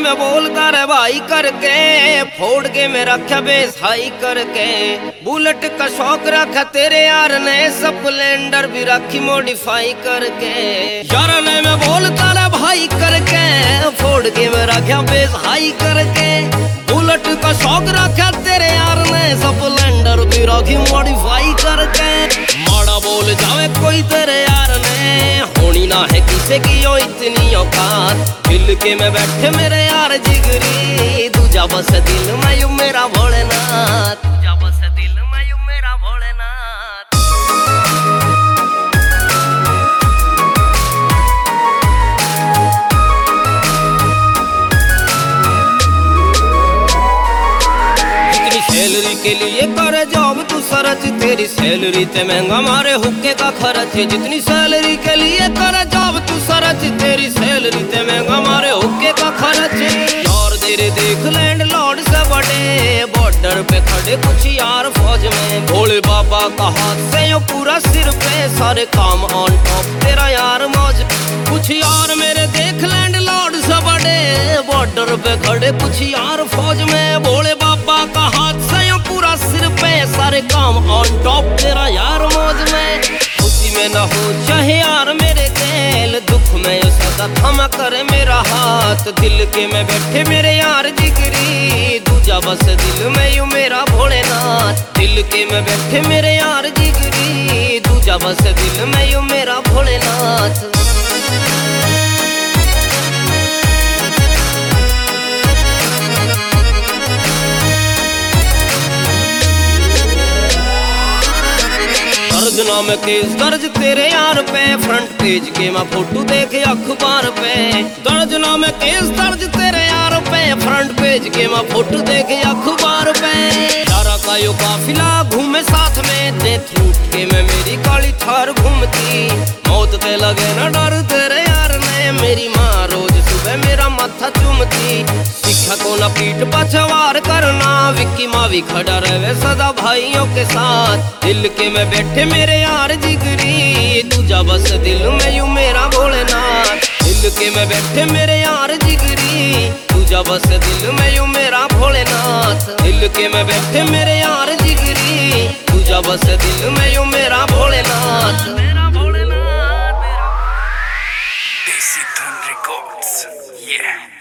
में बोलता रे भाई करके, फोड़ के मैं रखा बेसाई करके। बुलेट का शौक रखा तेरे यार ने, स्प्लेंडर भी रखी मॉडिफाई करके। यार ने मैं बोलता रे भाई करके, फोड़ के मैं रखा बेसाई करके। बुलेट का शौक रखा तेरे यार ने, स्प्लेंडर भी रखी मॉडिफाई करके। माड़ा बोल जावे कोई तेरे यार ने, होनी ना है किसे की यो इतनी औकात। दिल के में बैठे मेरे यार जिगरी, दूजा बस दिल में यू मेरा भोलेनाथ। दूजा बस दिल में यू मेरा भोलेनाथ। जितनी सैलरी के लिए करे जॉब तू सरच, तेरी सैलरी ते महंगा मारे हुक्के का खर्च। जितनी सैलरी के लिए करे जॉब तू सरच, तेरी सैलरी ते महंगा मारे हुक्के का खर्च। यार तेरे देख लैंड लॉर्ड से बड़े, बॉर्डर पे खड़े कुछ यार फौज में। भोले बाबा का हाथ से यो पूरा सिर पे, सारे काम ऑन टॉप तेरा यार मौज। कुछ यार मेरे देख लैंड लॉर्ड से बड़े, बॉर्डर पे खड़े कुछ यार फौज में। भोले बाबा का हाथ से यो पूरा सिर पे, सारे काम ऑन टॉप तेरा यार मौज में। खुशी में न हो चाहे यार मेरे खेल, दुख में यो सदा थमा करे मेरा हाथ। दिल के में बैठे मेरे यार जिगरी, दूजा बस दिल में यू मेरा भोलेनाथ। दिल के में बैठे मेरे यार जिगरी, दूजा बस दिल में यू मेरा भोलेनाथ। दर्ज नाम केस दर्ज तेरे यार पे, फ्रंट पेज के मैं फोटो देखे अखबार पे। दर्ज नाम केस दर्ज तेरे यार पे, फ्रंट पेज के मैं फोटो देखे अखबार पे। यारा का यो काफिला घूमे साथ में, डेथ रूट के में मेरी काली थार घूमती। मौत ते लगे न डर तेरे यार ने, मेरी माँ रोज सुबह मेरा माथा चूमती। सीखा को न पीठ पछवार करना, विक्की माँ भी खड़ा रहे सदा भाइयों के साथ। दिल के में बैठे मेरे यार जिगरी, दूजा बस दिल में यू मेरा भोलेनाथ। दिल के में बैठे मेरे यार जिगरी, दूजा बस दिल में यू मेरा भोलेनाथ। दिल के में बैठे मेरे यार जिगरी, दूजा बस दिल में यू मेरा Bholenath. Desi Dhan Records, yeah.